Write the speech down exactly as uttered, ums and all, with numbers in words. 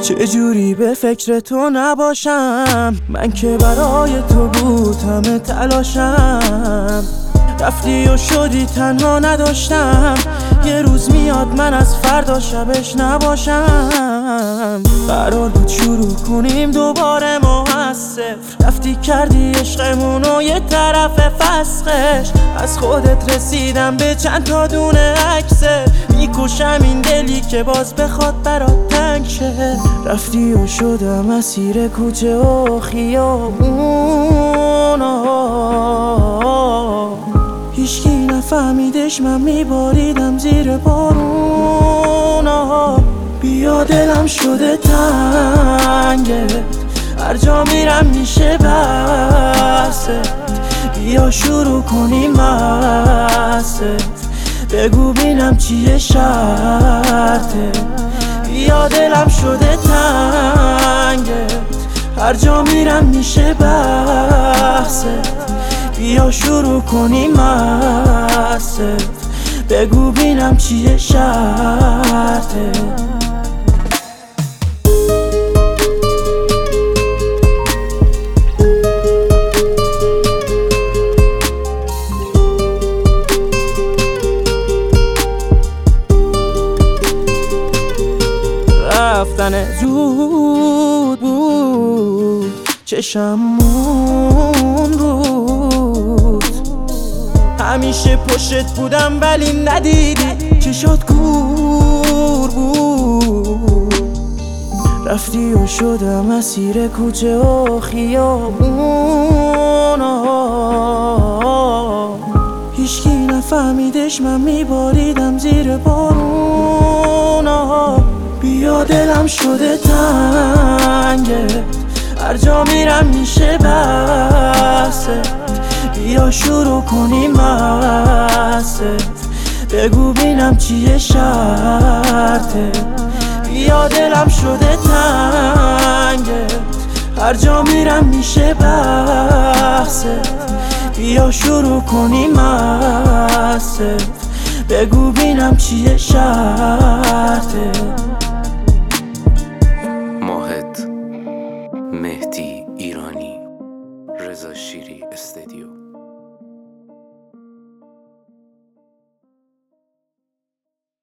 چجوری به فکر تو نباشم، من که برای تو بود همه تلاشم. رفتی و شدی تنها نداشتم، یه روز میاد من از فردا شبش نباشم. قرار بود شروع کنیم دوباره ما از صفر، رفتی کردی عشقمونو یه طرف فسخش. از خودت رسیدم به چند تا دونه عکست، میکشم این دلی که باز بخواد برات تنگ شه. رفتی و شدم اسیر کوچه و خیابونا، هیچکی نفهمیدش من میباریدم زیر بارونا. بیا دلم شده تنگت، هر جا میرم میشه بست. بیا شروع کنیم مست، بگو بینم چیه شرطه. بیا دلم شده تنگت، هر جا میرم میشه بست. بیا شروع کنیم مست، بگو بینم چیه شرطه. رفتن زود بود، چشمون بود، همیشه پشت بودم ولی ندیدی چشات کور بود. رفتی و شدم اسیر کوچه و خیابونا، هیچکی نفهمیدش من میباریدم زیر بارونا. بیا دلم شده تنگت، هر جا میرم میشه بست. بیا شروع کنیم مست، بگو بینم چیه شرطه. بیا دلم شده تنگت، هر جا میرم میشه بست. بیا شروع کنیم مست، بگو بینم چیه شرطه.